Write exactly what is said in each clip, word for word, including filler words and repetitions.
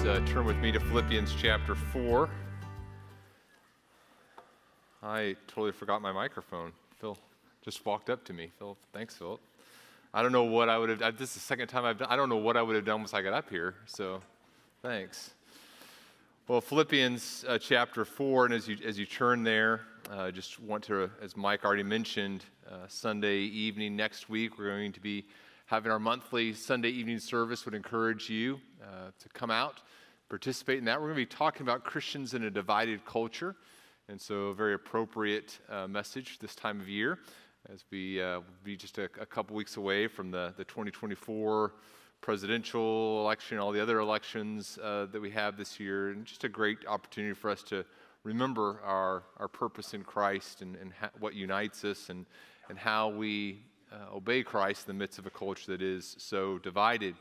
uh, turn with me to Philippians chapter four. I totally forgot my microphone. Phil just walked up to me. Phil, thanks, Phil. I don't know what I would have done. This is the second time I've done. I don't know what I would have done once I got up here. So, thanks. Well, Philippians uh, chapter four, and as you as you turn there, I uh, just want to, as Mike already mentioned, uh, Sunday evening next week we're going to be having our monthly Sunday evening service. Would encourage you uh, to come out, participate in that. We're going to be talking about Christians in a divided culture, and so a very appropriate uh, message this time of year, as we uh, will be just a, a couple weeks away from the, the twenty twenty-four presidential election, all the other elections uh, that we have this year, and just a great opportunity for us to remember our, our purpose in Christ and, and ha- what unites us, and, and how we uh, obey Christ in the midst of a culture that is so divided.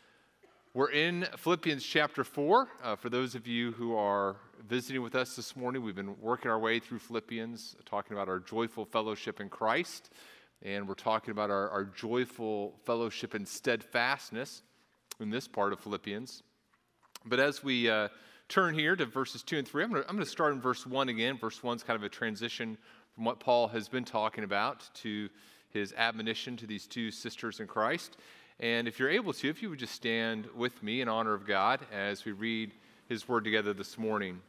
We're in Philippians chapter four. Uh, for those of you who are visiting with us this morning, we've been working our way through Philippians, talking about our joyful fellowship in Christ. And we're talking about our, our joyful fellowship and steadfastness in this part of Philippians. But as we uh, turn here to verses two and three, I'm going to I'm going to start in verse one again. Verse one is kind of a transition from what Paul has been talking about to his admonition to these two sisters in Christ. And if you're able to, if you would just stand with me in honor of God as we read his word together this morning.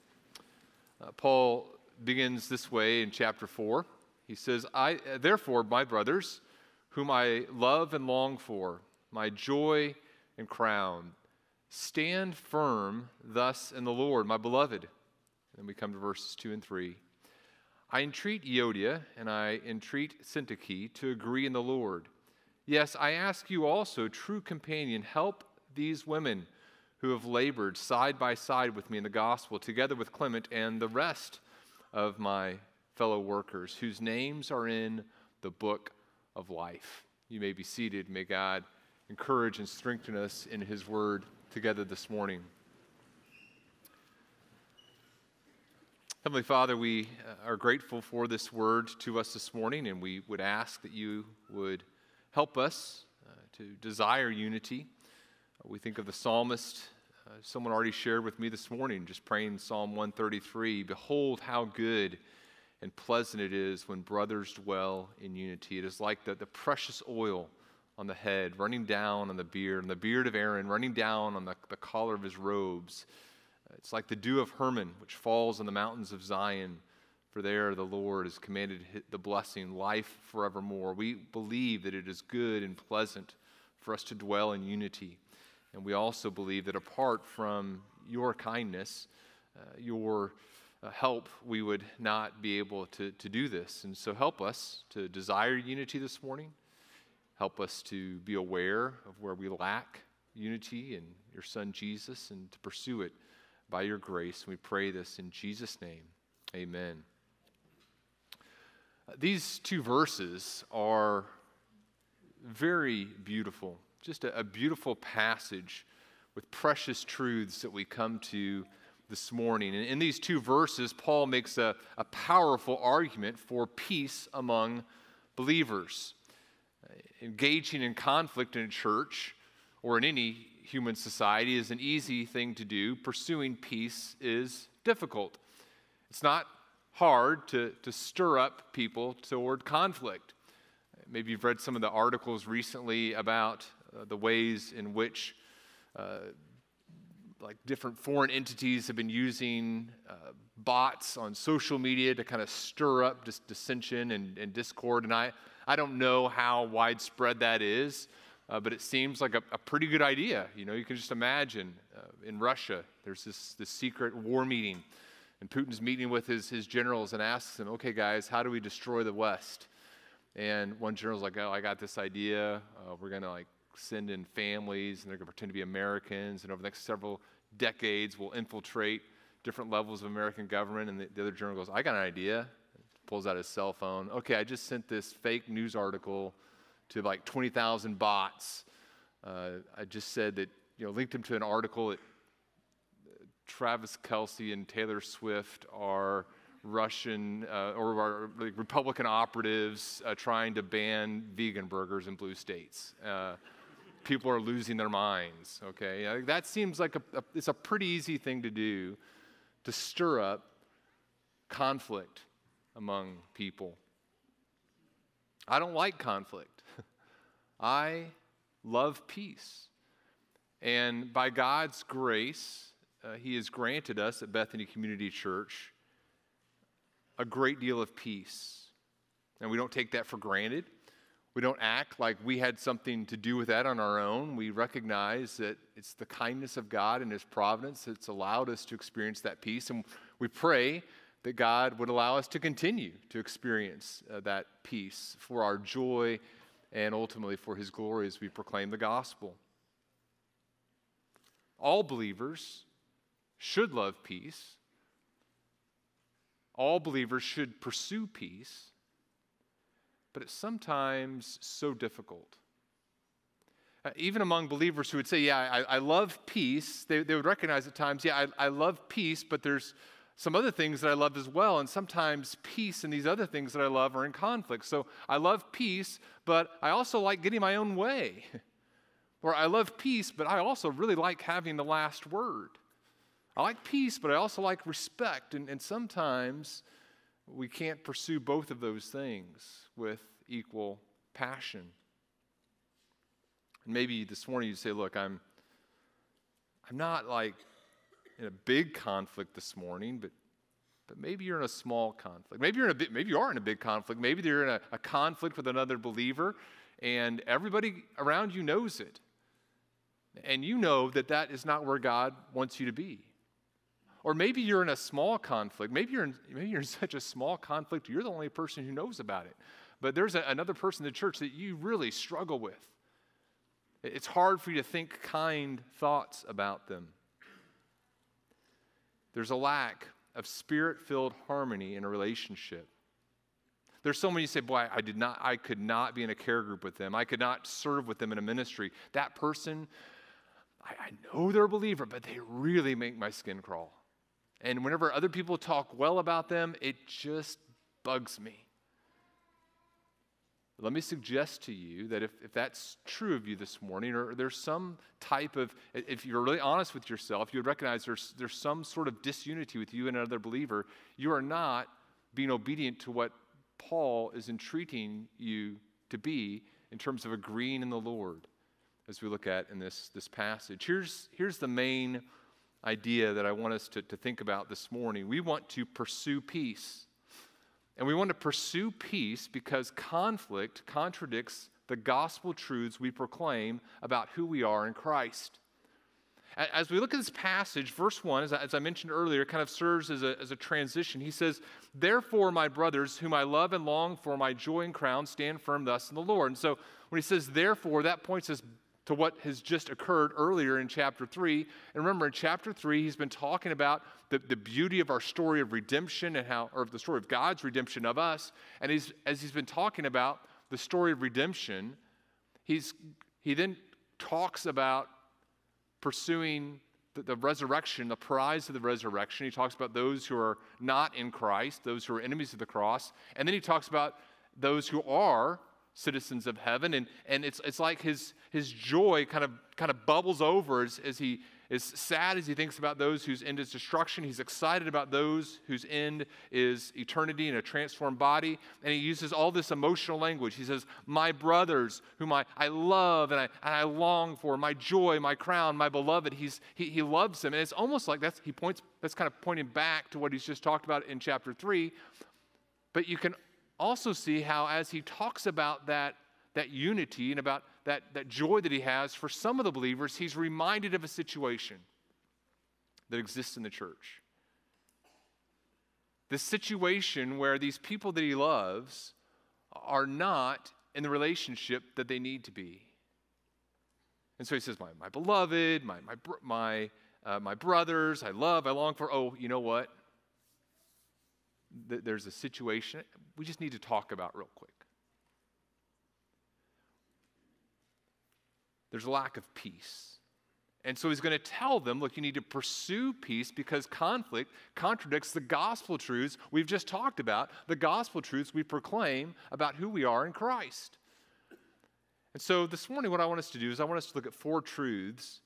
Uh, Paul begins this way in chapter four. He says, I, therefore, my brothers, whom I love and long for, my joy and crown, stand firm thus in the Lord, my beloved. And then we come to verses two and three. I entreat Euodia and I entreat Syntyche to agree in the Lord. Yes, I ask you also, true companion, help these women who have labored side by side with me in the gospel, together with Clement and the rest of my fellow workers, whose names are in the book of life. You may be seated. May God encourage and strengthen us in his word together this morning. Heavenly Father, we are grateful for this word to us this morning, and we would ask that you would help us uh, to desire unity. Uh, we think of the psalmist. Uh, someone already shared with me this morning, just praying Psalm one thirty-three, behold how good and pleasant it is when brothers dwell in unity. It is like the, the precious oil on the head running down on the beard, and the beard of Aaron running down on the, the collar of his robes. It's like the dew of Hermon, which falls on the mountains of Zion, for there the Lord has commanded the blessing, life forevermore. We believe that it is good and pleasant for us to dwell in unity. And we also believe that apart from your kindness, uh, your Uh, help, we would not be able to, to do this. And so help us to desire unity this morning. Help us to be aware of where we lack unity in your Son Jesus, and to pursue it by your grace. And we pray this in Jesus' name. Amen. Uh, these two verses are very beautiful. Just a, a beautiful passage with precious truths that we come to this morning. And in these two verses, Paul makes a, a powerful argument for peace among believers. Uh, engaging in conflict in a church or in any human society is an easy thing to do. Pursuing peace is difficult. It's not hard to, to stir up people toward conflict. Maybe you've read some of the articles recently about uh, the ways in which uh, like different foreign entities have been using uh, bots on social media to kind of stir up dis- dissension and, and discord. And I, I don't know how widespread that is, uh, but it seems like a, a pretty good idea. You know, you can just imagine uh, in Russia, there's this, this secret war meeting, and Putin's meeting with his, his generals and asks them, okay, guys, how do we destroy the West? And one general's like, oh, I got this idea. Uh, we're going to like send in families, and they're going to pretend to be Americans, and over the next several decades we'll infiltrate different levels of American government. And the, the other general goes, I got an idea. Pulls out his cell phone. Okay, I just sent this fake news article to like twenty thousand bots. Uh, I just said that, you know, linked them to an article that Travis Kelce and Taylor Swift are Russian uh, or are like Republican operatives uh, trying to ban vegan burgers in blue states. Uh, people are losing their minds, okay? Uh, That seems like a, a, it's a pretty easy thing to do, to stir up conflict among people. I don't like conflict. I love peace. And by God's grace, uh, He has granted us at Bethany Community Church a great deal of peace. And we don't take that for granted. We don't act like we had something to do with that on our own. We recognize that it's the kindness of God and His providence that's allowed us to experience that peace. And we pray that God would allow us to continue to experience uh, that peace for our joy and ultimately for His glory as we proclaim the gospel. All believers should love peace. All believers should pursue peace, but it's sometimes so difficult. Uh, even among believers who would say, yeah, I, I love peace, they, they would recognize at times, yeah, I, I love peace, but there's some other things that I love as well, and sometimes peace and these other things that I love are in conflict. So I love peace, but I also like getting my own way. Or I love peace, but I also really like having the last word. I like peace, but I also like respect, and, and sometimes we can't pursue both of those things with equal passion. And maybe this morning you say, look, I'm, I'm not like in a big conflict this morning, but but maybe you're in a small conflict. Maybe you're in a bit, maybe you are in a big conflict. Maybe you're in a, a conflict with another believer, and everybody around you knows it. And you know that that is not where God wants you to be. Or maybe you're in a small conflict. Maybe you're in, maybe you're in such a small conflict, you're the only person who knows about it. But there's a, another person in the church that you really struggle with. It's hard for you to think kind thoughts about them. There's a lack of spirit-filled harmony in a relationship. There's so many you say, boy, I did not, I could not be in a care group with them. I could not serve with them in a ministry. That person, I, I know they're a believer, but they really make my skin crawl. And whenever other people talk well about them, it just bugs me. Let me suggest to you that if, if that's true of you this morning, or there's some type of, if you're really honest with yourself, you would recognize there's, there's some sort of disunity with you and another believer, you are not being obedient to what Paul is entreating you to be in terms of agreeing in the Lord, as we look at in this, this passage. Here's, here's the main idea that I want us to, to think about this morning. We want to pursue peace. And we want to pursue peace because conflict contradicts the gospel truths we proclaim about who we are in Christ. As we look at this passage, verse one, as I, as I mentioned earlier, kind of serves as a, as a transition. He says, therefore, my brothers, whom I love and long for, my joy and crown, stand firm thus in the Lord. And so when he says therefore, that points us to what has just occurred earlier in chapter three. And remember, in chapter three, he's been talking about the, the beauty of our story of redemption and how, or the story of God's redemption of us. And he's, as he's been talking about the story of redemption, he's, he then talks about pursuing the, the resurrection, the prize of the resurrection. He talks about those who are not in Christ, those who are enemies of the cross. And then he talks about those who are citizens of heaven, and, and it's it's like his his joy kind of kind of bubbles over as, as he is sad as he thinks about those whose end is destruction. He's excited about those whose end is eternity and a transformed body, and he uses all this emotional language. He says, my brothers, whom I, I love and I and I long for, my joy, my crown, my beloved. He's he he loves them, and it's almost like that's he points that's kind of pointing back to what he's just talked about in chapter three. But you can also see how as he talks about that, that unity and about that, that joy that he has for some of the believers, he's reminded of a situation that exists in the church. The situation where these people that he loves are not in the relationship that they need to be. And so he says, my, my beloved, my, my, my, uh, my brothers, I love, I long for, oh, you know what? There's a situation we just need to talk about real quick. There's a lack of peace. And so he's going to tell them, look, you need to pursue peace because conflict contradicts the gospel truths we've just talked about, the gospel truths we proclaim about who we are in Christ. And so this morning, what I want us to do is I want us to look at four truths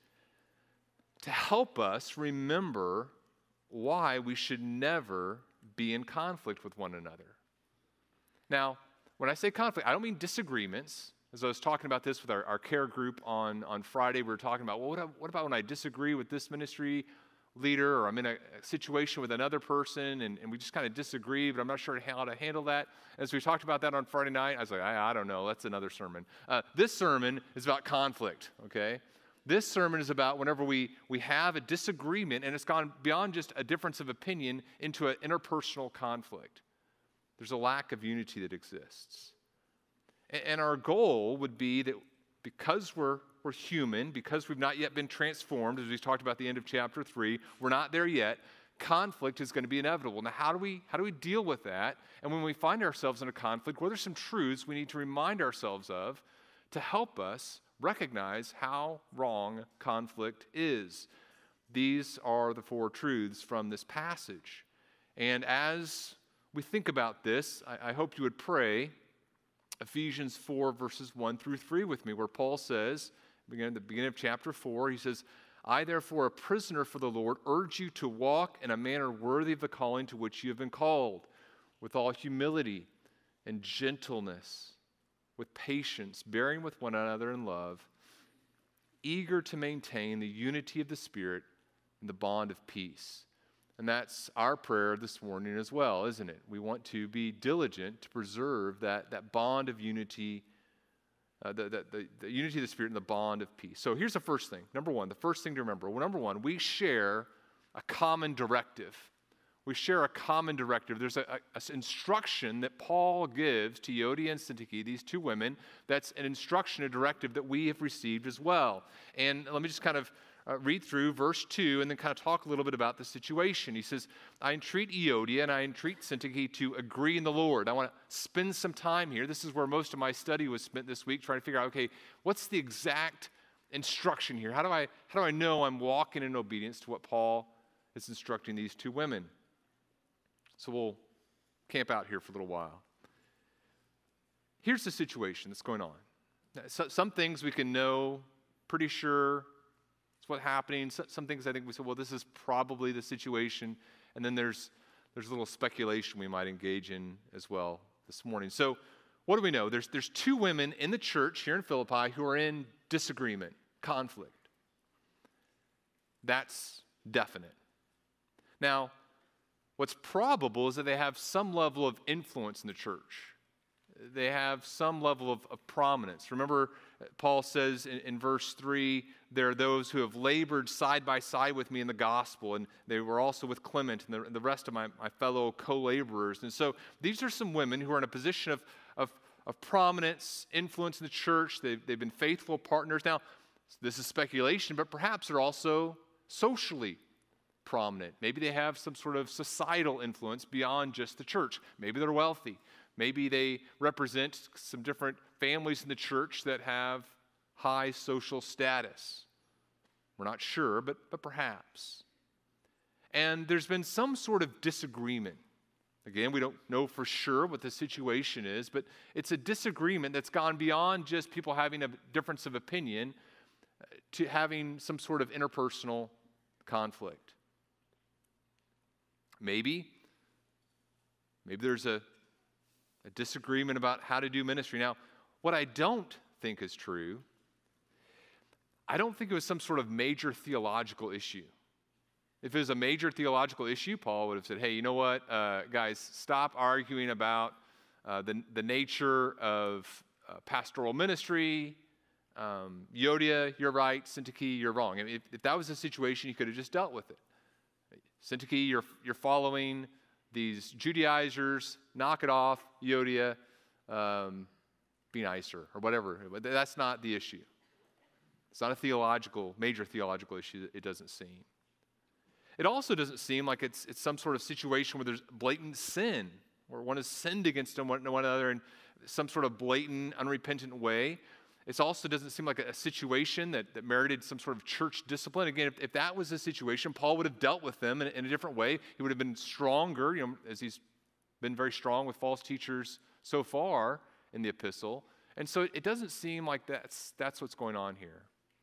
to help us remember why we should never be in conflict with one another. Now, when I say conflict, I don't mean disagreements. As I was talking about this with our, our care group on, on Friday, we were talking about, well, what, what about when I disagree with this ministry leader, or I'm in a, a situation with another person, and, and we just kind of disagree, but I'm not sure how to handle that. As we talked about that on Friday night, I was like, I, I don't know, that's another sermon. Uh, this sermon is about conflict, okay? This sermon is about whenever we, we have a disagreement, and it's gone beyond just a difference of opinion into an interpersonal conflict. There's a lack of unity that exists. And, and our goal would be that because we're We're human, because we've not yet been transformed, as we talked about at the end of chapter three, we're not there yet. Conflict is going to be inevitable. Now, how do we how do we deal with that? And when we find ourselves in a conflict, what are some truths we need to remind ourselves of to help us recognize how wrong conflict is? These are the four truths from this passage. And as we think about this, I, I hope you would pray Ephesians four, verses one through three with me, where Paul says, beginning at the beginning of chapter four, he says, I, therefore, a prisoner for the Lord, urge you to walk in a manner worthy of the calling to which you have been called, with all humility and gentleness, with patience, bearing with one another in love, eager to maintain the unity of the Spirit and the bond of peace. And that's our prayer this morning as well, isn't it? We want to be diligent to preserve that, that bond of unity, uh, the, the, the, the unity of the Spirit and the bond of peace. So here's the first thing. Number one, the first thing to remember. Well, number one, we share a common directive. We share a common directive. There's an instruction that Paul gives to Euodia and Syntyche, these two women. That's an instruction, a directive that we have received as well. And let me just kind of Uh, read through verse two and then kind of talk a little bit about the situation. He says, I entreat Euodia and I entreat Syntyche to agree in the Lord. I want to spend some time here. This is where most of my study was spent this week, trying to figure out, okay, what's the exact instruction here? How do I, how do I know I'm walking in obedience to what Paul is instructing these two women? So we'll camp out here for a little while. Here's the situation that's going on. So, some things we can know pretty sure what's happening. So, some things I think we say, well, this is probably the situation. And then there's there's a little speculation we might engage in as well this morning. So what do we know? There's, there's two women in the church here in Philippi who are in disagreement, conflict. That's definite. Now, what's probable is that they have some level of influence in the church. They have some level of, of prominence. Remember, Paul says in, in verse three, there are those who have labored side by side with me in the gospel, and they were also with Clement and the, and the rest of my, my fellow co-laborers. And so these are some women who are in a position of, of, of prominence, influence in the church. They've, they've been faithful partners. Now, this is speculation, but perhaps they're also socially prominent. Maybe they have some sort of societal influence beyond just the church. Maybe they're wealthy. Maybe they represent some different families in the church that have high social status. We're not sure, but, but perhaps. And there's been some sort of disagreement. Again, we don't know for sure what the situation is, but it's a disagreement that's gone beyond just people having a difference of opinion to having some sort of interpersonal conflict. Maybe, maybe there's a A disagreement about how to do ministry. Now, what I don't think is true, I don't think it was some sort of major theological issue. If it was a major theological issue, Paul would have said, hey, you know what, uh, guys, stop arguing about uh, the, the nature of uh, pastoral ministry. Um, Euodia, you're right. Syntyche, you're wrong. I mean, if, if that was the situation, you could have just dealt with it. Syntyche, you're, you're following these Judaizers, knock it off. Euodia, um, be nicer, or whatever. But that's not the issue. It's not a theological, major theological issue, it doesn't seem. It also doesn't seem like it's, it's some sort of situation where there's blatant sin, where one has sinned against one, one another in some sort of blatant, unrepentant way. It also doesn't seem like a, a situation that, that merited some sort of church discipline. Again, if, if that was the situation, Paul would have dealt with them in, in a different way. He would have been stronger, you know, as he's been very strong with false teachers so far in the epistle. And so it doesn't seem like that's, that's what's going on here.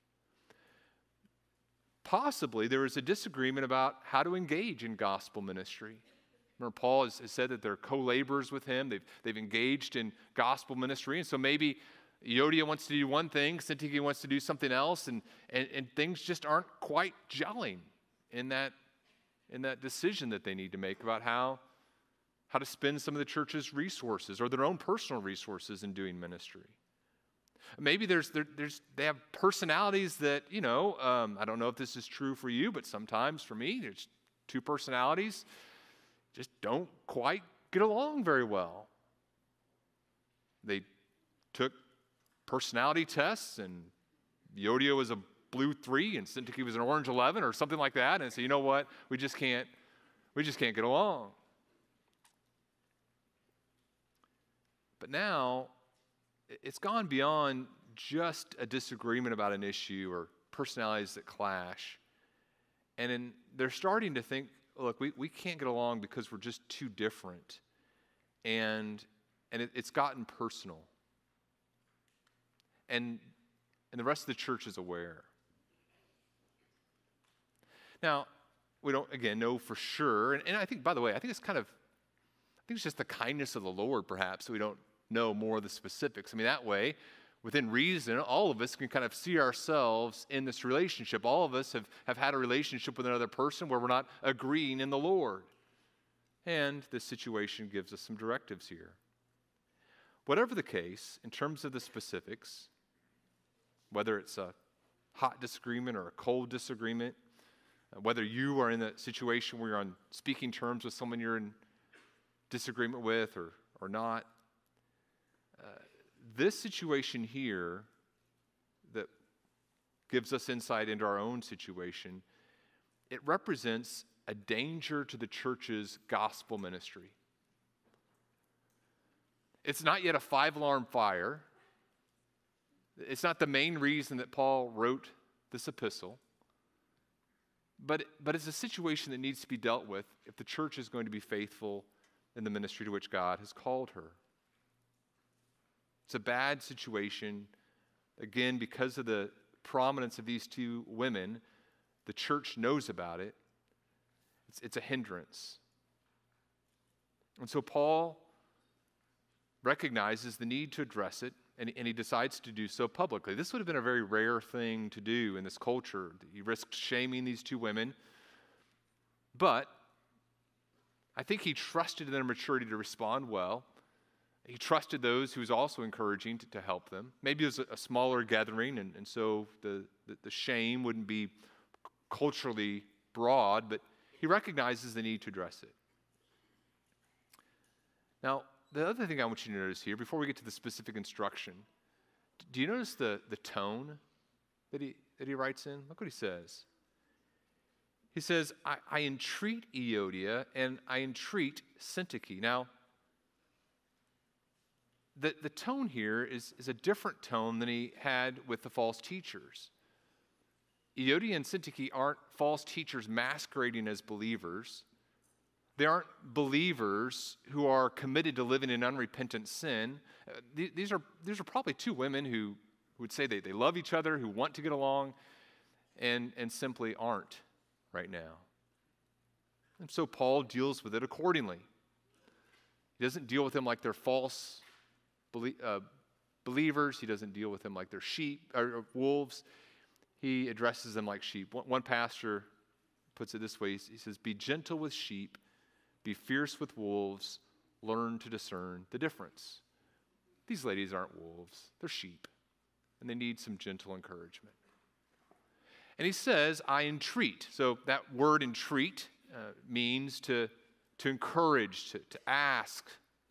Possibly there was a disagreement about how to engage in gospel ministry. Remember, Paul has, has said that they're co-laborers with him. They've, they've engaged in gospel ministry. And so maybe Euodia wants to do one thing, Syntyche wants to do something else, and, and, and things just aren't quite gelling in that, in that decision that they need to make about how, how to spend some of the church's resources or their own personal resources in doing ministry. Maybe there's, there, there's they have personalities that, you know, um, I don't know if this is true for you, but sometimes for me, there's two personalities just don't quite get along very well. They took personality tests, and Euodia was a blue three, and Syntyche was an orange eleven, or something like that, and say, you know what, we just can't, we just can't get along. But now, it's gone beyond just a disagreement about an issue or personalities that clash, and in, they're starting to think, look, we, we can't get along because we're just too different. And, and it, it's gotten personal. And, and the rest of the church is aware. Now, we don't, again, know for sure. And, and I think, by the way, I think it's kind of, I think it's just the kindness of the Lord, perhaps, that we don't know more of the specifics. I mean, that way, within reason, all of us can kind of see ourselves in this relationship. All of us have, have had a relationship with another person where we're not agreeing in the Lord. And this situation gives us some directives here. Whatever the case, in terms of the specifics, whether it's a hot disagreement or a cold disagreement, whether you are in a situation where you're on speaking terms with someone you're in disagreement with or, or not, uh, this situation here that gives us insight into our own situation, it represents a danger to the church's gospel ministry. It's not yet a five-alarm fire. It's not the main reason that Paul wrote this epistle. But, but it's a situation that needs to be dealt with if the church is going to be faithful in the ministry to which God has called her. It's a bad situation. Again, because of the prominence of these two women, the church knows about it. It's, it's a hindrance. And so Paul recognizes the need to address it, and, and he decides to do so publicly. This would have been a very rare thing to do in this culture. He risked shaming these two women, but I think he trusted in their maturity to respond well. He trusted those who was also encouraging to, to help them. Maybe it was a, a smaller gathering, and, and so the, the, the shame wouldn't be culturally broad, but he recognizes the need to address it. Now, the other thing I want you to notice here, before we get to the specific instruction, do you notice the, the tone that he, that he writes in? Look what he says. He says, I, I entreat Euodia and I entreat Syntyche. Now, the, the tone here is, is a different tone than he had with the false teachers. Euodia and Syntyche aren't false teachers masquerading as believers. They aren't believers who are committed to living in unrepentant sin. Uh, th- these are these are probably two women who, who would say they, they love each other, who want to get along, and, and simply aren't right now. And so Paul deals with it accordingly. He doesn't deal with them like they're false belie- uh, believers. He doesn't deal with them like they're sheep or, or wolves. He addresses them like sheep. One, one pastor puts it this way. He says, be gentle with sheep, be fierce with wolves, learn to discern the difference. These ladies aren't wolves, they're sheep, and they need some gentle encouragement. And he says, I entreat. So that word entreat uh, means to, to encourage, to, to ask.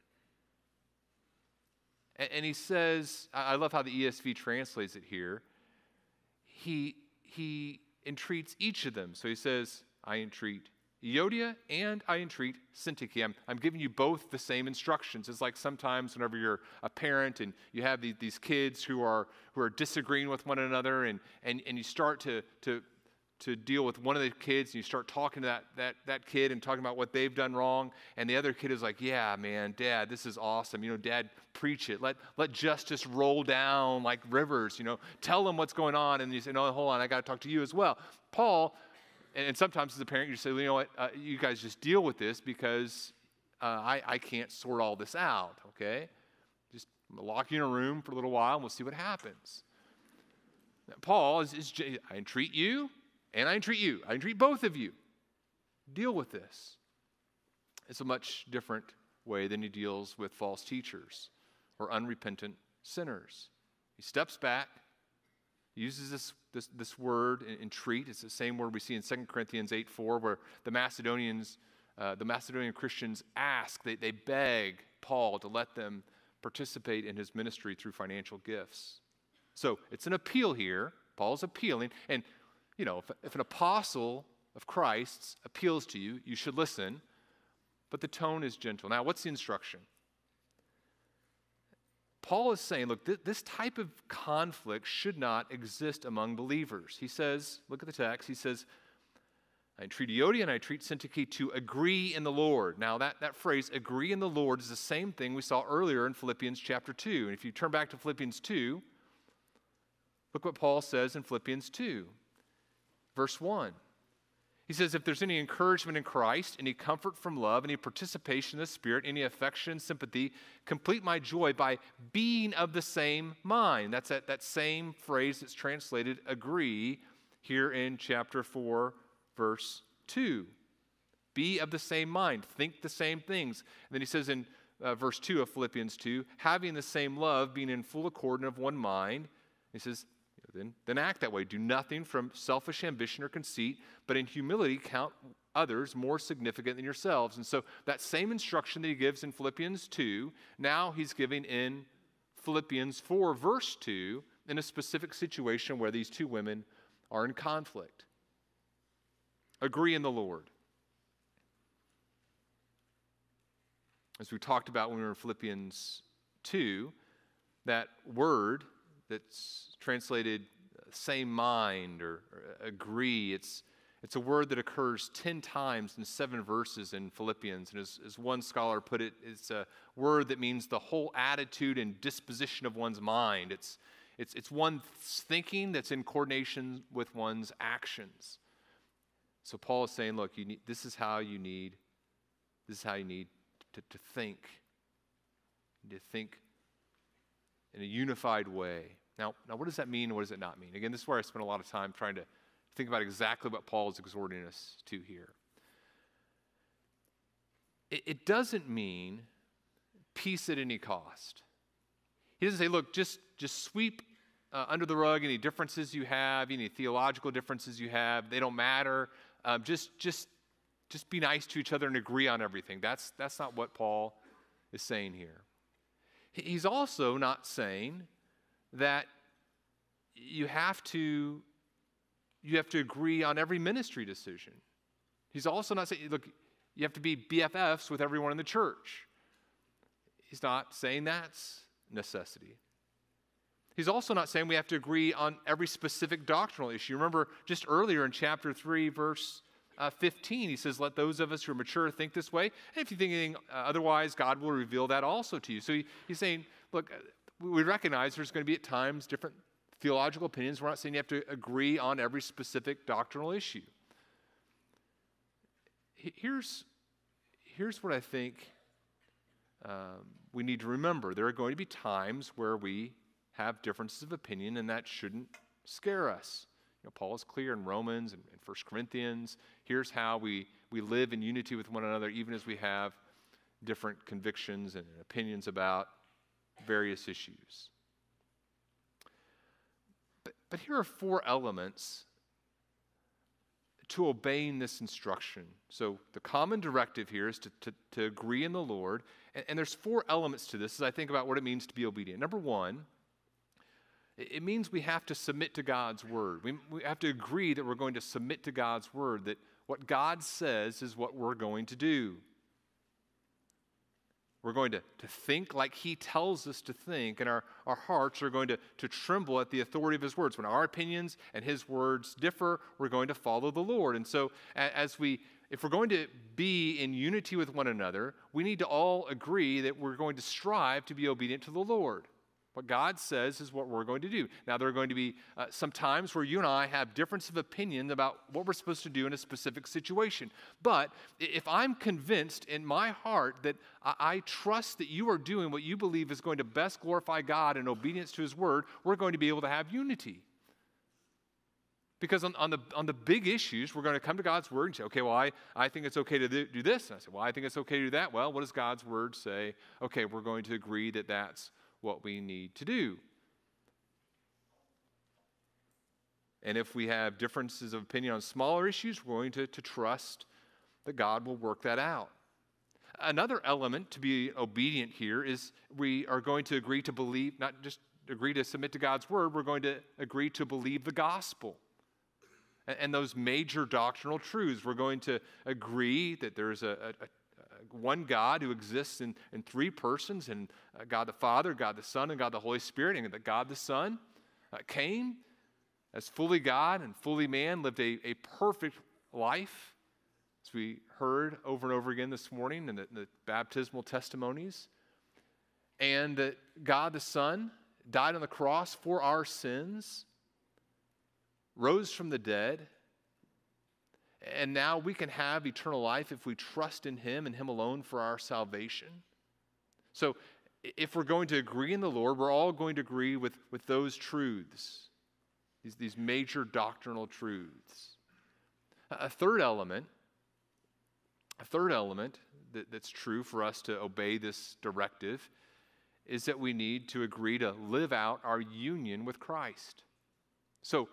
And, and he says, I love how the E S V translates it here. He, he entreats each of them. So he says, I entreat Euodia and I entreat Syntyche. I'm, I'm giving you both the same instructions. It's like sometimes whenever you're a parent and you have these, these kids who are who are disagreeing with one another, and, and, and you start to, to, to deal with one of the kids, and you start talking to that, that, that kid and talking about what they've done wrong, and the other kid is like, yeah, man, Dad, this is awesome. You know, Dad, preach it. Let, let justice roll down like rivers, you know. Tell them what's going on, and you say, no, hold on, I got to talk to you as well. Paul, and, and sometimes as a parent, you say, well, you know what, uh, you guys just deal with this because uh, I, I can't sort all this out, okay? Just lock you in a room for a little while, and we'll see what happens. Now, Paul is, is, I entreat you, and I entreat you. I entreat both of you. Deal with this. It's a much different way than he deals with false teachers or unrepentant sinners. He steps back, uses this, this, this word, entreat. It's the same word we see in Second Corinthians eight four, where the Macedonians, uh, the Macedonian Christians ask, they, they beg Paul to let them participate in his ministry through financial gifts. So it's an appeal here. Paul's appealing. And you know, if, if an apostle of Christ's appeals to you, you should listen, but the tone is gentle. Now, what's the instruction? Paul is saying, look, th- this type of conflict should not exist among believers. He says, look at the text, he says, I entreat Euodia and I entreat Syntyche to agree in the Lord. Now, that, that phrase, agree in the Lord, is the same thing we saw earlier in Philippians chapter two. And if you turn back to Philippians two, look what Paul says in Philippians two. Verse one, he says, if there's any encouragement in Christ, any comfort from love, any participation in the Spirit, any affection, sympathy, complete my joy by being of the same mind. That's that, that same phrase that's translated agree here in chapter four, verse two. Be of the same mind, think the same things. And then he says in uh, verse two of Philippians two, having the same love, being in full accord and of one mind. He says, Then, then act that way. Do nothing from selfish ambition or conceit, but in humility count others more significant than yourselves. And so that same instruction that he gives in Philippians two, now he's giving in Philippians four, verse two, in a specific situation where these two women are in conflict. Agree in the Lord. As we talked about when we were in Philippians two, that word that's translated same mind or, or agree. It's, it's a word that occurs ten times in seven verses in Philippians. And as, as one scholar put it, it's a word that means the whole attitude and disposition of one's mind. It's, it's, it's one's thinking that's in coordination with one's actions. So Paul is saying, look, you need, this is how you need, this is how you need to, to think. You need to think in a unified way. Now, now, what does that mean and what does it not mean? Again, this is where I spent a lot of time trying to think about exactly what Paul is exhorting us to here. It, it doesn't mean peace at any cost. He doesn't say, look, just, just sweep uh, under the rug any differences you have, any theological differences you have. They don't matter. Um, just, just, just be nice to each other and agree on everything. That's, that's not what Paul is saying here. He's also not saying that you have to you have to agree on every ministry decision. He's also not saying, look, you have to be B F Fs with everyone in the church. He's not saying that's necessity. He's also not saying we have to agree on every specific doctrinal issue. Remember, just earlier in chapter three, verse uh, fifteen, he says, let those of us who are mature think this way. And if you think anything uh, otherwise, God will reveal that also to you. So he, he's saying, look, we recognize there's going to be at times different theological opinions. We're not saying you have to agree on every specific doctrinal issue. Here's, here's what I think um, we need to remember. There are going to be times where we have differences of opinion, and that shouldn't scare us. You know, Paul is clear in Romans and in First Corinthians. Here's how we, we live in unity with one another, even as we have different convictions and opinions about various issues. But, but here are four elements to obeying this instruction. So the common directive here is to, to, to agree in the Lord. And, and there's four elements to this as I think about what it means to be obedient. Number one, it, it means we have to submit to God's word. We, we have to agree that we're going to submit to God's word, that what God says is what we're going to do. We're going to, to think like he tells us to think, and our, our hearts are going to, to tremble at the authority of his words. When our opinions and his words differ, we're going to follow the Lord. And so as we, if we're going to be in unity with one another, we need to all agree that we're going to strive to be obedient to the Lord. What God says is what we're going to do. Now, there are going to be uh, some times where you and I have difference of opinion about what we're supposed to do in a specific situation. But if I'm convinced in my heart that I, I trust that you are doing what you believe is going to best glorify God in obedience to his word, we're going to be able to have unity. Because on, on, the, on the big issues, we're going to come to God's word and say, okay, well, I, I think it's okay to do, do this. And I say, well, I think it's okay to do that. Well, what does God's word say? Okay, we're going to agree that that's what we need to do. And if we have differences of opinion on smaller issues, we're going to, to trust that God will work that out. Another element to be obedient here is we are going to agree to believe, not just agree to submit to God's word, we're going to agree to believe the gospel. And, and those major doctrinal truths, we're going to agree that there's a, a, a one God who exists in, in three persons, and uh, God the Father, God the Son, and God the Holy Spirit, and that God the Son uh, came as fully God and fully man, lived a, a perfect life, as we heard over and over again this morning in the, in the baptismal testimonies, and that God the Son died on the cross for our sins, rose from the dead, and now we can have eternal life if we trust in him and him alone for our salvation. So if we're going to agree in the Lord, we're all going to agree with, with those truths, these, these major doctrinal truths. A third element, a third element that, that's true for us to obey this directive is that we need to agree to live out our union with Christ. So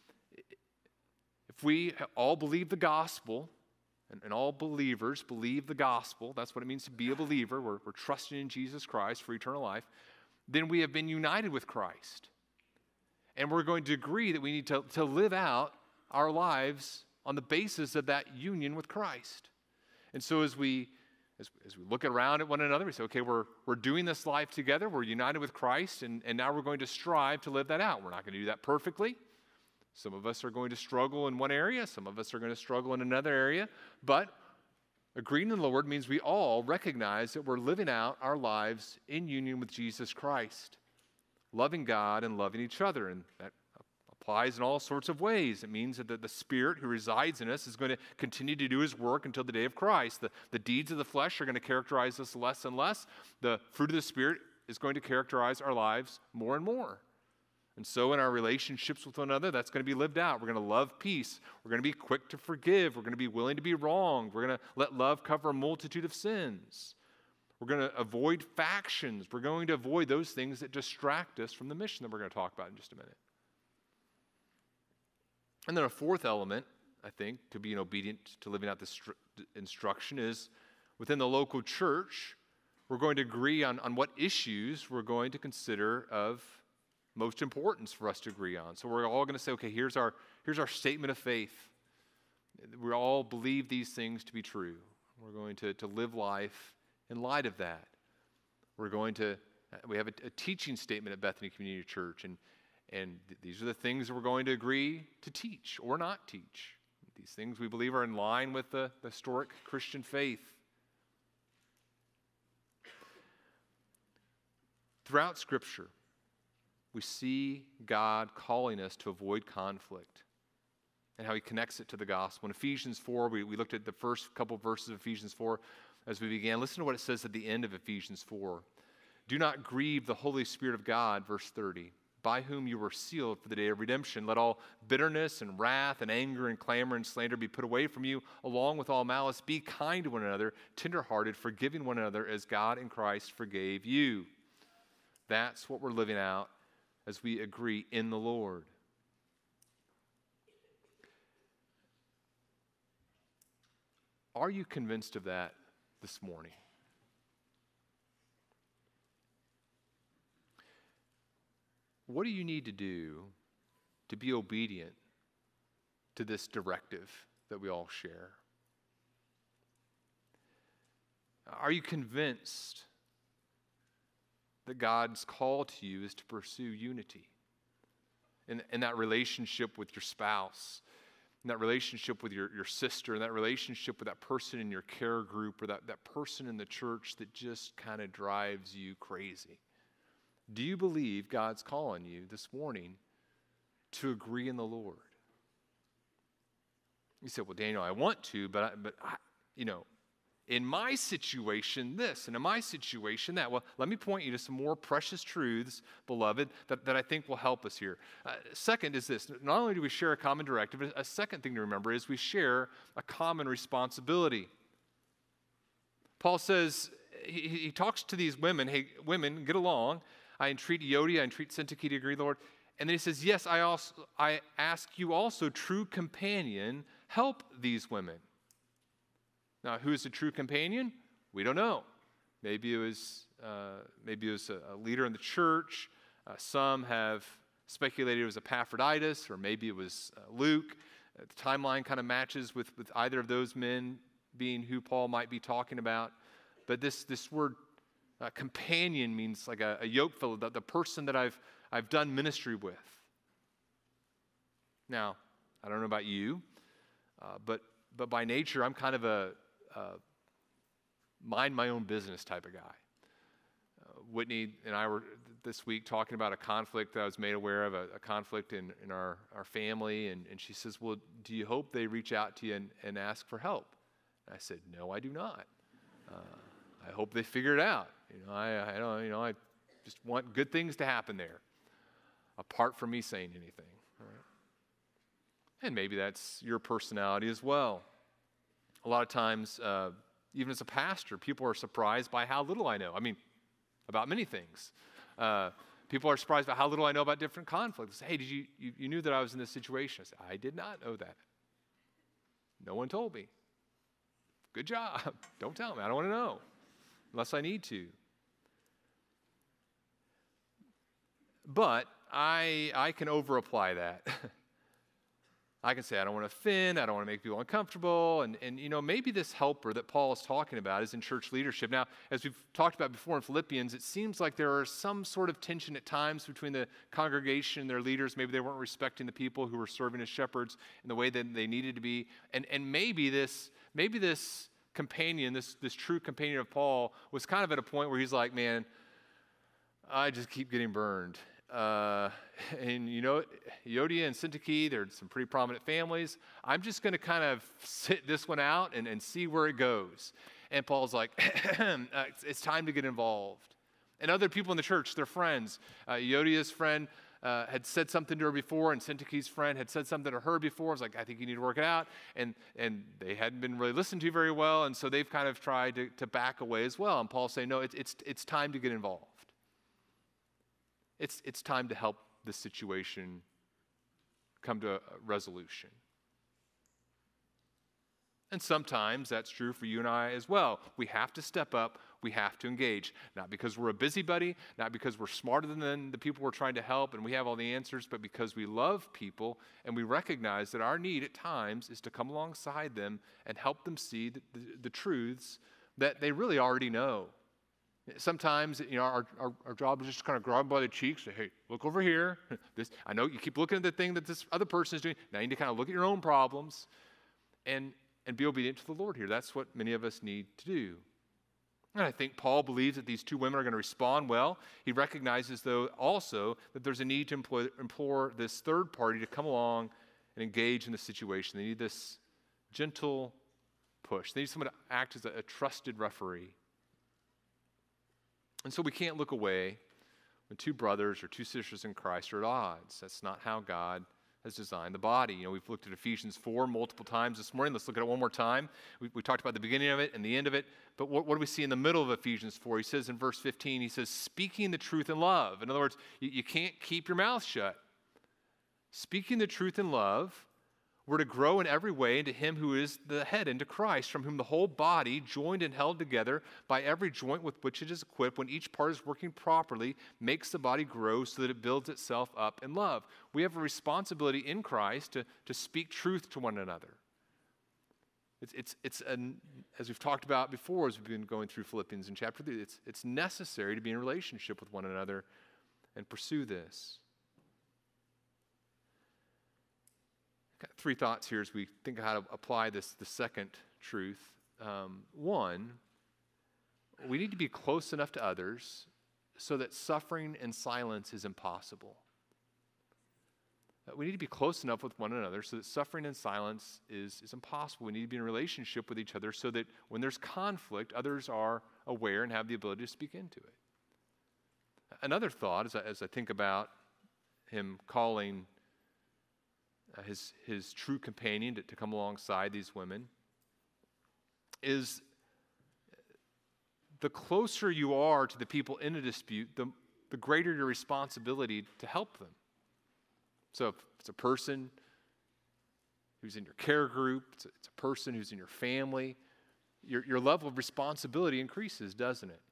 if we all believe the gospel, and, and all believers believe the gospel, that's what it means to be a believer, we're, we're trusting in Jesus Christ for eternal life, then we have been united with Christ. And we're going to agree that we need to, to live out our lives on the basis of that union with Christ. And so as we as, as we look around at one another, we say, okay, we're, we're doing this life together, we're united with Christ, and, and now we're going to strive to live that out. We're not going to do that perfectly. Some of us are going to struggle in one area. Some of us are going to struggle in another area. But agreeing in the Lord means we all recognize that we're living out our lives in union with Jesus Christ, loving God and loving each other. And that applies in all sorts of ways. It means that the, the Spirit who resides in us is going to continue to do his work until the day of Christ. The, the deeds of the flesh are going to characterize us less and less. The fruit of the Spirit is going to characterize our lives more and more. And so in our relationships with one another, that's going to be lived out. We're going to love peace. We're going to be quick to forgive. We're going to be willing to be wronged. We're going to let love cover a multitude of sins. We're going to avoid factions. We're going to avoid those things that distract us from the mission that we're going to talk about in just a minute. And then a fourth element, I think, to being obedient to living out this instruction is within the local church, we're going to agree on, on what issues we're going to consider of most importance for us to agree on. So we're all going to say, okay, here's our, here's our statement of faith. We all believe these things to be true. We're going to, to live life in light of that. We're going to, we have a, a teaching statement at Bethany Community Church, and, and th- these are the things that we're going to agree to teach or not teach. These things we believe are in line with the, the historic Christian faith. Throughout Scripture, we see God calling us to avoid conflict and how he connects it to the gospel. In Ephesians four, we, we looked at the first couple of verses of Ephesians four as we began. Listen to what it says at the end of Ephesians four. Do not grieve the Holy Spirit of God, verse thirty, by whom you were sealed for the day of redemption. Let all bitterness and wrath and anger and clamor and slander be put away from you, along with all malice. Be kind to one another, tenderhearted, forgiving one another as God in Christ forgave you. That's what we're living out as we agree in the Lord. Are you convinced of that this morning? What do you need to do to be obedient to this directive that we all share? Are you convinced that God's call to you is to pursue unity in, in that relationship with your spouse, in that relationship with your, your sister, in that relationship with that person in your care group, or that, that person in the church that just kind of drives you crazy. Do you believe God's calling you this morning to agree in the Lord? You said, well, Daniel, I want to, but, I, but I, you know, in my situation, this, and in my situation, that. Well, let me point you to some more precious truths, beloved, that, that I think will help us here. Uh, second is this. Not only do we share a common directive, a second thing to remember is we share a common responsibility. Paul says, he, he talks to these women, hey, women, get along. I entreat Euodia, I entreat Syntyche to agree, Lord. And then he says, yes, I also I ask you also, true companion, help these women. Now, who is a true companion? We don't know. Maybe it was, uh, maybe it was a, a leader in the church. Uh, some have speculated it was Epaphroditus, or maybe it was uh, Luke. Uh, the timeline kind of matches with, with either of those men being who Paul might be talking about. But this, this word uh, companion means like a, a yoke fellow, the, the person that I've, I've done ministry with. Now, I don't know about you, uh, but, but by nature, I'm kind of a Uh, mind my own business type of guy. Uh, Whitney and I were this week talking about a conflict that I was made aware of, a, a conflict in, in our, our family, and, and she says, well, do you hope they reach out to you and, and ask for help? And I said, no, I do not. Uh, I hope they figure it out. You know, I, I don't, you know, I just want good things to happen there, apart from me saying anything. Right? And maybe that's your personality as well. A lot of times, uh, even as a pastor, people are surprised by how little I know. I mean, about many things. Uh, people are surprised by how little I know about different conflicts. Hey, did you, you, you knew that I was in this situation? I said, I did not know that. No one told me. Good job. Don't tell me. I don't want to know unless I need to. But I, I can over-apply that. I can say, I don't want to offend, I don't want to make people uncomfortable, and, and you know, maybe this helper that Paul is talking about is in church leadership. Now, as we've talked about before in Philippians, it seems like there are some sort of tension at times between the congregation and their leaders. Maybe they weren't respecting the people who were serving as shepherds in the way that they needed to be. And, and maybe this, maybe this companion, this, this true companion of Paul, was kind of at a point where he's like, man, I just keep getting burned. Uh, and you know, Euodia and Syntyche, they're some pretty prominent families. I'm just going to kind of sit this one out and, and see where it goes. And Paul's like, uh, it's, it's time to get involved. And other people in the church, their friends, uh, Euodia's friend uh, had said something to her before, and Syntyche's friend had said something to her before. I was like, I think you need to work it out. And and they hadn't been really listened to very well, and so they've kind of tried to, to back away as well. And Paul's saying, no, it's it's it's time to get involved. It's, it's time to help this situation come to a resolution. And sometimes that's true for you and I as well. We have to step up. We have to engage. Not because we're a busybody, not because we're smarter than the people we're trying to help and we have all the answers, but because we love people and we recognize that our need at times is to come alongside them and help them see the, the, the truths that they really already know. Sometimes, you know, our, our, our job is just to kind of grab them by the cheeks, say, hey, look over here. This, I know you keep looking at the thing that this other person is doing. Now you need to kind of look at your own problems and, and be obedient to the Lord here. That's what many of us need to do. And I think Paul believes that these two women are going to respond well. He recognizes, though, also that there's a need to employ, implore this third party to come along and engage in the situation. They need this gentle push. They need someone to act as a, a trusted referee. And so we can't look away when two brothers or two sisters in Christ are at odds. That's not how God has designed the body. You know, we've looked at Ephesians four multiple times this morning. Let's look at it one more time. We, we talked about the beginning of it and the end of it. But what, what do we see in the middle of Ephesians four? He says in verse fifteen, he says, speaking the truth in love. In other words, you, you can't keep your mouth shut. Speaking the truth in love, we're to grow in every way into him who is the head, into Christ, from whom the whole body, joined and held together by every joint with which it is equipped, when each part is working properly, makes the body grow so that it builds itself up in love. We have a responsibility in Christ to, to speak truth to one another. It's, it's, it's an, as we've talked about before, as we've been going through Philippians in chapter three, it's, it's necessary to be in a relationship with one another and pursue this. Got three thoughts here as we think of how to apply this, the second truth. Um, one, we need to be close enough to others so that suffering in silence is impossible. We need to be close enough with one another so that suffering in silence is, is impossible. We need to be in a relationship with each other so that when there's conflict, others are aware and have the ability to speak into it. Another thought, as I, as I think about him calling uh, his, his true companion to, to come alongside these women, is the closer you are to the people in a dispute, the, the greater your responsibility to help them. So if it's a person who's in your care group, it's a, it's a person who's in your family, your, your level of responsibility increases, doesn't it?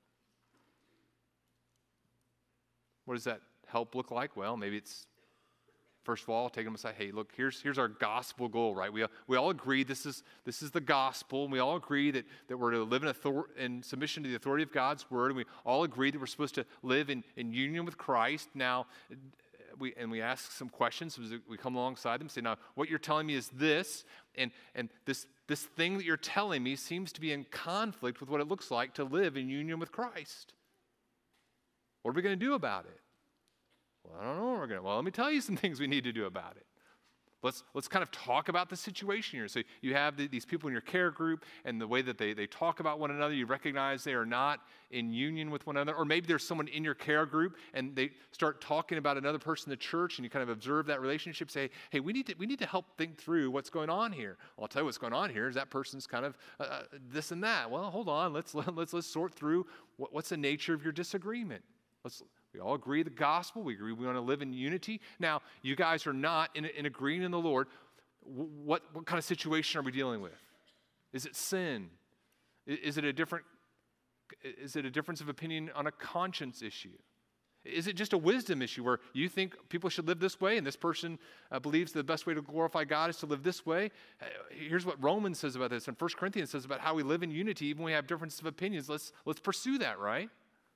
What does that help look like? Well, maybe it's, first of all, take them aside. Hey, look, here's, here's our gospel goal, right? We, we all agree this is, this is the gospel, and we all agree that, that we're to live in, author- in submission to the authority of God's word, and we all agree that we're supposed to live in, in union with Christ. Now, We, and we ask some questions. We come alongside them, say, now, what you're telling me is this, and, and this, this thing that you're telling me seems to be in conflict with what it looks like to live in union with Christ. What are we going to do about it? Well, I don't know what we're going to. Well, let me tell you some things we need to do about it. Let's, let's kind of talk about the situation here. So you have the, these people in your care group, and the way that they, they talk about one another, you recognize they are not in union with one another. Or maybe there's someone in your care group, and they start talking about another person in the church, and you kind of observe that relationship, say, hey, we need to, we need to help think through what's going on here. Well, I'll tell you what's going on here is that person's kind of uh, this and that. Well, hold on. Let's, let's, let's sort through what, what's the nature of your disagreement. Let's We all agree the gospel. We agree we want to live in unity. Now, you guys are not in, in agreeing in the Lord. What, what kind of situation are we dealing with? Is it sin? Is it a different, is it a difference of opinion on a conscience issue? Is it just a wisdom issue where you think people should live this way and this person uh, believes the best way to glorify God is to live this way? Uh, here's what Romans says about this, and First Corinthians says about how we live in unity even when we have differences of opinions. Let's, let's pursue that, right?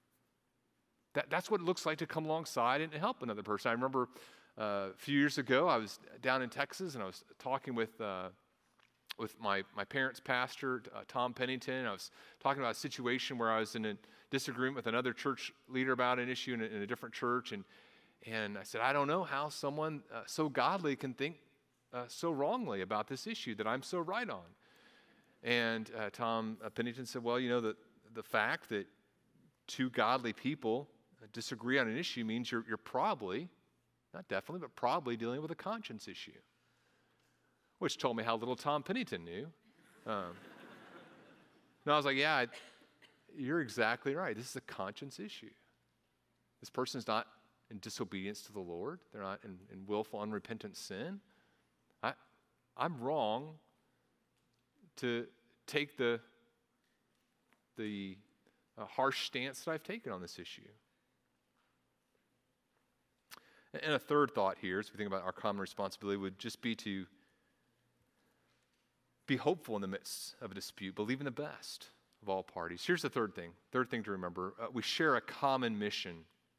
That, that's what it looks like to come alongside and help another person. I remember uh, a few years ago, I was down in Texas, and I was talking with uh, with my, my parents' pastor, uh, Tom Pennington, and I was talking about a situation where I was in a disagreement with another church leader about an issue in a, in a different church, and, and I said, I don't know how someone uh, so godly can think uh, so wrongly about this issue that I'm so right on. And uh, Tom uh, Pennington said, well, you know, the, the fact that two godly people disagree on an issue means you're, you're probably, not definitely, but probably dealing with a conscience issue. Which told me how little Tom Pennington knew. Um, and I was like, yeah, I, you're exactly right. This is a conscience issue. This person's not in disobedience to the Lord. They're not in, in willful, unrepentant sin. I, I'm wrong to take the, the uh, harsh stance that I've taken on this issue. And a third thought here, as we think about our common responsibility, would just be to be hopeful in the midst of a dispute, believe in the best of all parties. Here's the third thing. Third thing to remember. Uh, we share a common mission.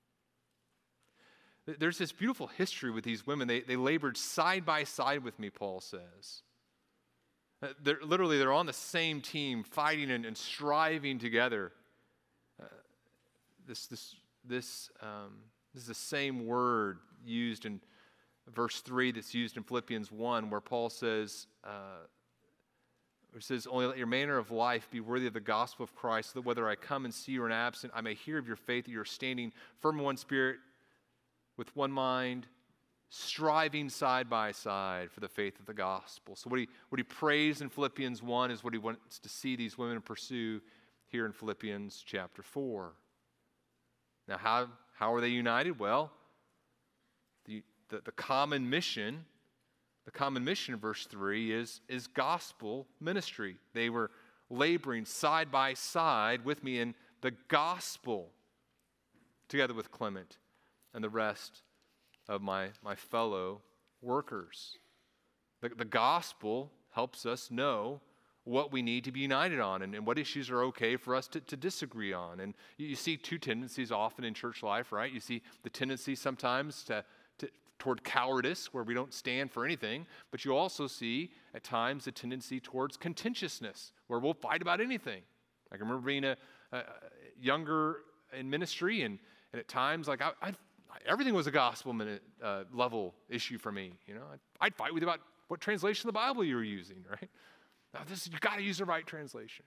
There's this beautiful history with these women. They, they labored side by side with me, Paul says. Uh, they're, literally, they're on the same team, fighting and, and striving together. Uh, this, this, this, um, this is the same word used in verse three that's used in Philippians one, where Paul says, uh, it says, only let your manner of life be worthy of the gospel of Christ, so that whether I come and see you or am absent, I may hear of your faith, that you're standing firm in one spirit, with one mind, striving side by side for the faith of the gospel. So what he, what he prays in Philippians one is what he wants to see these women pursue here in Philippians chapter four. Now, how, how are they united? Well, the, the, the common mission, the common mission in verse three is, is gospel ministry. They were laboring side by side with me in the gospel, together with Clement and the rest of my, my fellow workers. The, the gospel helps us know what we need to be united on and, and what issues are okay for us to, to disagree on. And you, you see two tendencies often in church life, right? You see the tendency sometimes to, to toward cowardice, where we don't stand for anything, but you also see at times the tendency towards contentiousness, where we'll fight about anything. I can remember being a, a younger in ministry, and, and at times, like I, I, everything was a gospel minute, uh, level issue for me. You know, I'd, I'd fight with you about what translation of the Bible you were using, right? Now, this you got to use the right translation.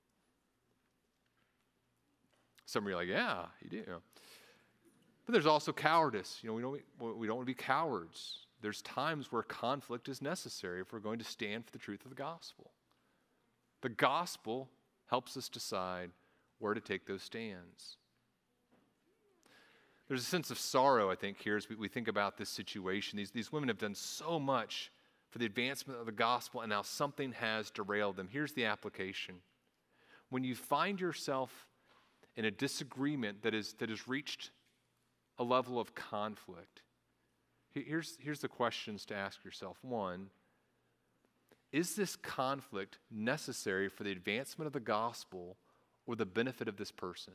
Some of you are like, yeah, you do. But there's also cowardice. You know, we don't we don't want to be cowards. There's times where conflict is necessary if we're going to stand for the truth of the gospel. The gospel helps us decide where to take those stands. There's a sense of sorrow, I think, here as we, we think about this situation. These, these women have done so much for the advancement of the gospel, and now something has derailed them. Here's the application. When you find yourself in a disagreement that is that has reached a level of conflict, here's, here's the questions to ask yourself. One, is this conflict necessary for the advancement of the gospel or the benefit of this person?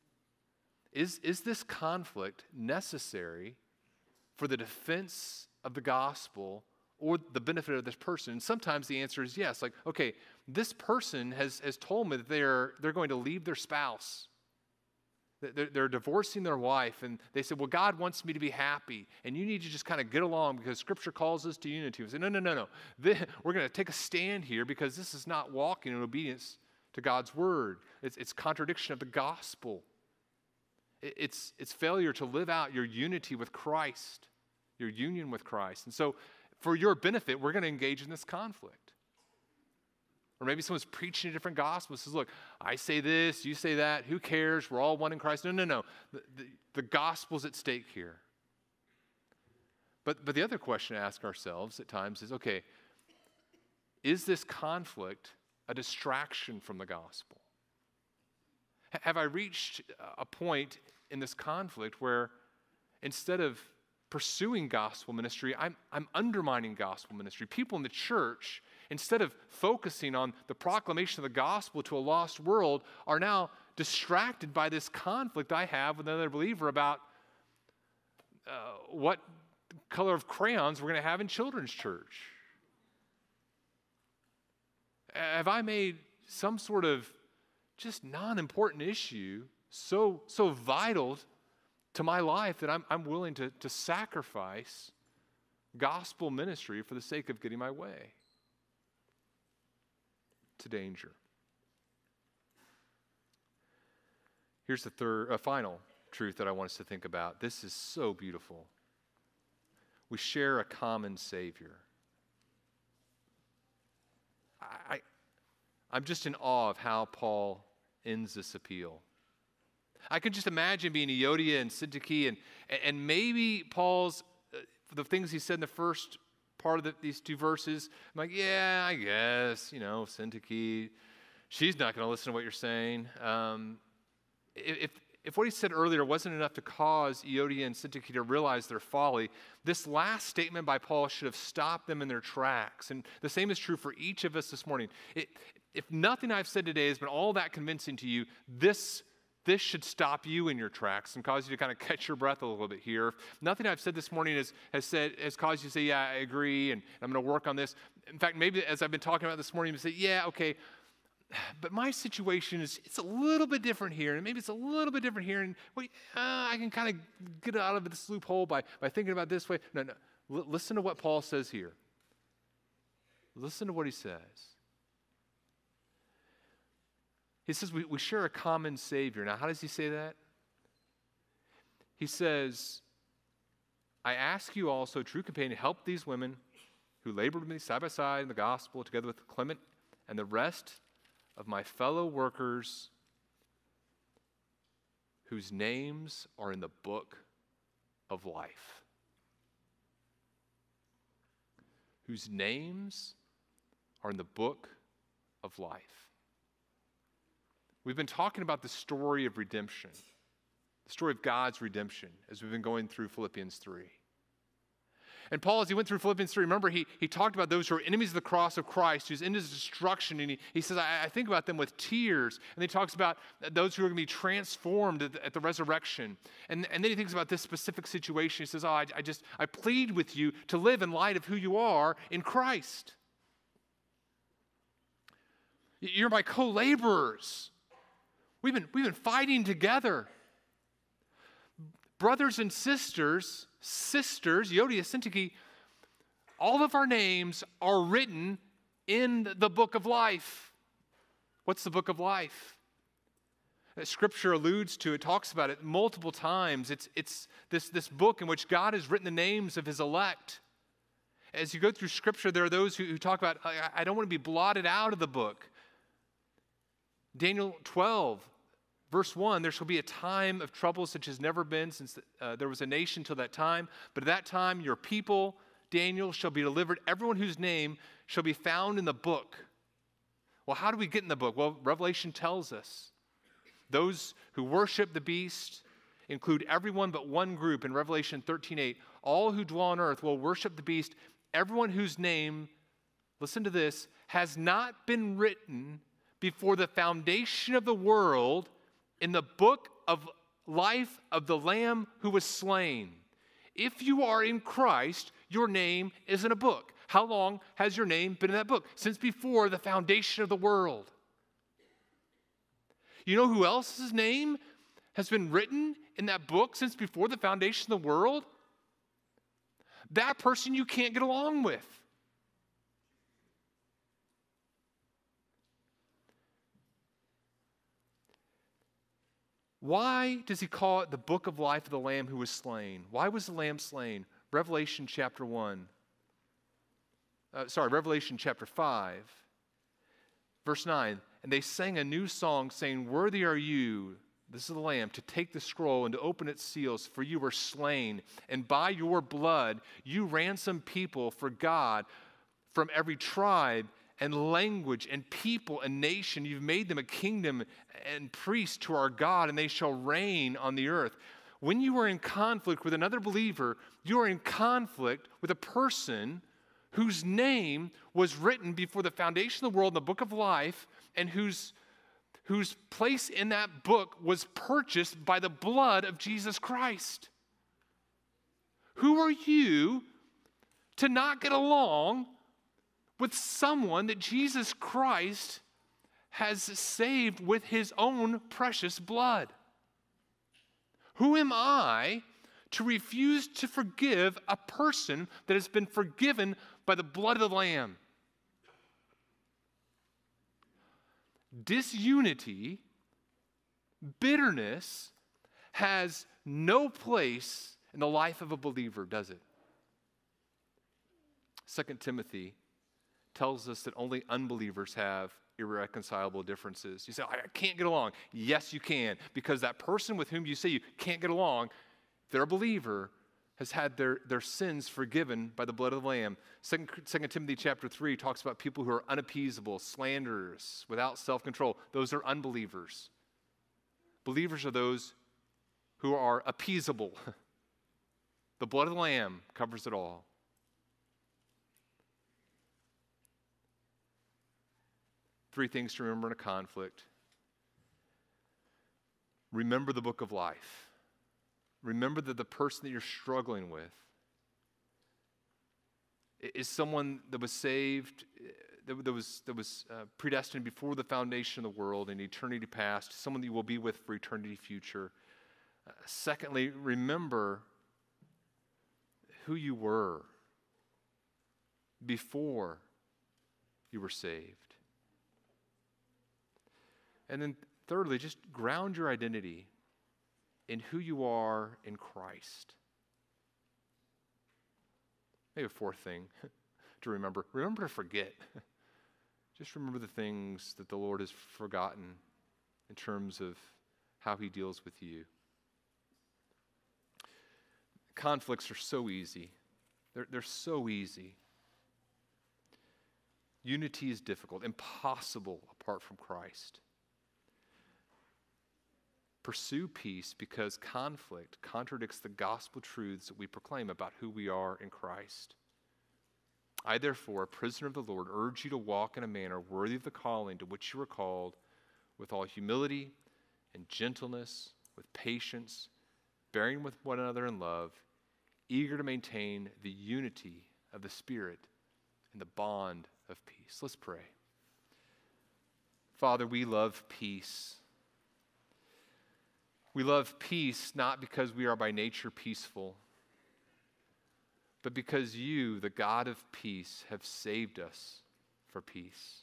Is, is this conflict necessary for the defense of the gospel or the benefit of this person? And sometimes the answer is yes. Like, okay, this person has, has told me that they're, they're going to leave their spouse. They're, they're divorcing their wife, and they said, well, God wants me to be happy, and you need to just kind of get along because Scripture calls us to unity. We say, no, no, no, no. This, we're going to take a stand here because this is not walking in obedience to God's word. It's, it's contradiction of the gospel. It, it's, it's failure to live out your unity with Christ, your union with Christ. And so for your benefit, we're going to engage in this conflict. Or maybe someone's preaching a different gospel. Says, look, I say this, you say that. Who cares? We're all one in Christ. No, no, no. The, the, the gospel's at stake here. But, but the other question to ask ourselves at times is, okay, is this conflict a distraction from the gospel? H- have I reached a point in this conflict where instead of pursuing gospel ministry, I'm, I'm undermining gospel ministry? People in the church, instead of focusing on the proclamation of the gospel to a lost world, are now distracted by this conflict I have with another believer about uh, what color of crayons we're going to have in children's church. Have I made some sort of just non-important issue so, so vital to my life that I'm, I'm willing to, to sacrifice gospel ministry for the sake of getting my way? To danger. Here's the third, a final truth that I want us to think about. This is so beautiful. We share a common Savior. I, I, I'm just in awe of how Paul ends this appeal. I can just imagine being Euodia and Syntyche, and and maybe Paul's uh, the things he said in the first part of the, these two verses. I'm like, yeah, I guess, you know, Syntyche, she's not going to listen to what you're saying. Um, if, if what he said earlier wasn't enough to cause Euodia and Syntyche to realize their folly, this last statement by Paul should have stopped them in their tracks. And the same is true for each of us this morning. It, if nothing I've said today has been all that convincing to you, this This should stop you in your tracks and cause you to kind of catch your breath a little bit here. If nothing I've said this morning has, has, said, has caused you to say, yeah, I agree, and I'm going to work on this. In fact, maybe as I've been talking about this morning, you say, yeah, okay, but my situation is, it's a little bit different here, and maybe it's a little bit different here, and well, uh, I can kind of get out of this loophole by, by thinking about it this way. No, no. L- listen to what Paul says here. Listen to what he says. He says we, we share a common Savior. Now, how does he say that? He says, I ask you also, true companion, help these women who labored with me side by side in the gospel, together with Clement and the rest of my fellow workers whose names are in the book of life. Whose names are in the book of life. We've been talking about the story of redemption, the story of God's redemption, as we've been going through Philippians three. And Paul, as he went through Philippians three, remember, he, he talked about those who are enemies of the cross of Christ, who's in his destruction. And he, he says, I, I think about them with tears. And he talks about those who are going to be transformed at the, at the resurrection. And, and then he thinks about this specific situation. He says, oh, I, I just, I plead with you to live in light of who you are in Christ. You're my co-laborers. We've been, we've been fighting together. Brothers and sisters, sisters, Euodia, Syntyche, all of our names are written in the book of life. What's the book of life? Scripture alludes to it, talks about it multiple times. It's, it's this, this book in which God has written the names of his elect. As you go through Scripture, there are those who, who talk about, I, I don't want to be blotted out of the book. Daniel twelve, verse one, there shall be a time of trouble such as never been since uh, there was a nation till that time. But at that time, your people, Daniel, shall be delivered. Everyone whose name shall be found in the book. Well, how do we get in the book? Well, Revelation tells us. Those who worship the beast include everyone but one group in Revelation thirteen eight. All who dwell on earth will worship the beast. Everyone whose name, listen to this, has not been written before the foundation of the world in the book of life of the Lamb who was slain. If you are in Christ, your name is in a book. How long has your name been in that book? Since before the foundation of the world. You know who else's name has been written in that book since before the foundation of the world? That person you can't get along with. Why does he call it the book of life of the Lamb who was slain? Why was the Lamb slain? Revelation chapter one. Uh, sorry, Revelation chapter five. Verse nine. And they sang a new song saying, worthy are you, this is the Lamb, to take the scroll and to open its seals, for you were slain. And by your blood you ransomed people for God from every tribe and language and people and nation. You've made them a kingdom and priests to our God, and they shall reign on the earth. When you are in conflict with another believer, you are in conflict with a person whose name was written before the foundation of the world in the book of life, and whose, whose place in that book was purchased by the blood of Jesus Christ. Who are you to not get along with someone that Jesus Christ has saved with his own precious blood? Who am I to refuse to forgive a person that has been forgiven by the blood of the Lamb? Disunity, bitterness has no place in the life of a believer, does it? Second Timothy tells us that only unbelievers have irreconcilable differences. You say, I can't get along. Yes, you can, because that person with whom you say you can't get along, if they're a believer, has had their, their sins forgiven by the blood of the Lamb. Second, Second Timothy chapter three talks about people who are unappeasable, slanderers, without self-control. Those are unbelievers. Believers are those who are appeasable. The blood of the Lamb covers it all. Three things to remember in a conflict. Remember the book of life. Remember that the person that you're struggling with is someone that was saved, that, that was, that was uh, predestined before the foundation of the world in eternity past, someone that you will be with for eternity future. Uh, secondly, remember who you were before you were saved. And then thirdly, just ground your identity in who you are in Christ. Maybe a fourth thing to remember. Remember to forget. Just remember the things that the Lord has forgotten in terms of how he deals with you. Conflicts are so easy. They're, they're so easy. Unity is difficult, impossible apart from Christ. pursue peace because conflict contradicts the gospel truths that we proclaim about who we are in Christ. I, therefore, a prisoner of the Lord, urge you to walk in a manner worthy of the calling to which you were called, with all humility and gentleness, with patience, bearing with one another in love, eager to maintain the unity of the Spirit and the bond of peace. Let's pray. Father, we love peace. We love peace not because we are by nature peaceful, but because you, the God of peace, have saved us for peace.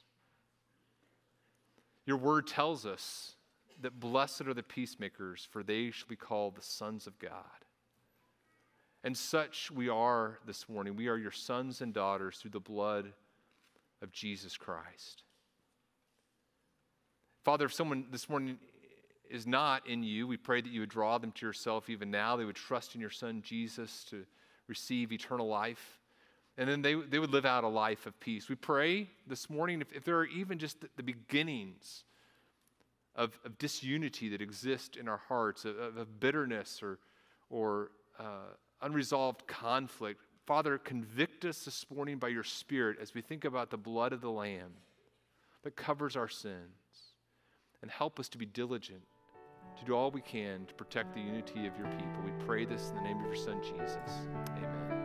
Your word tells us that blessed are the peacemakers, for they shall be called the sons of God. And such we are this morning. We are your sons and daughters through the blood of Jesus Christ. Father, if someone this morning is not in you, we pray that you would draw them to yourself even now. They would trust in your Son, Jesus, to receive eternal life. And then they, they would live out a life of peace. We pray this morning, if, if there are even just the, the beginnings of, of disunity that exist in our hearts, of, of bitterness or, or uh, unresolved conflict, Father, convict us this morning by your Spirit as we think about the blood of the Lamb that covers our sins, and help us to be diligent to do all we can to protect the unity of your people. We pray this in the name of your Son, Jesus. Amen.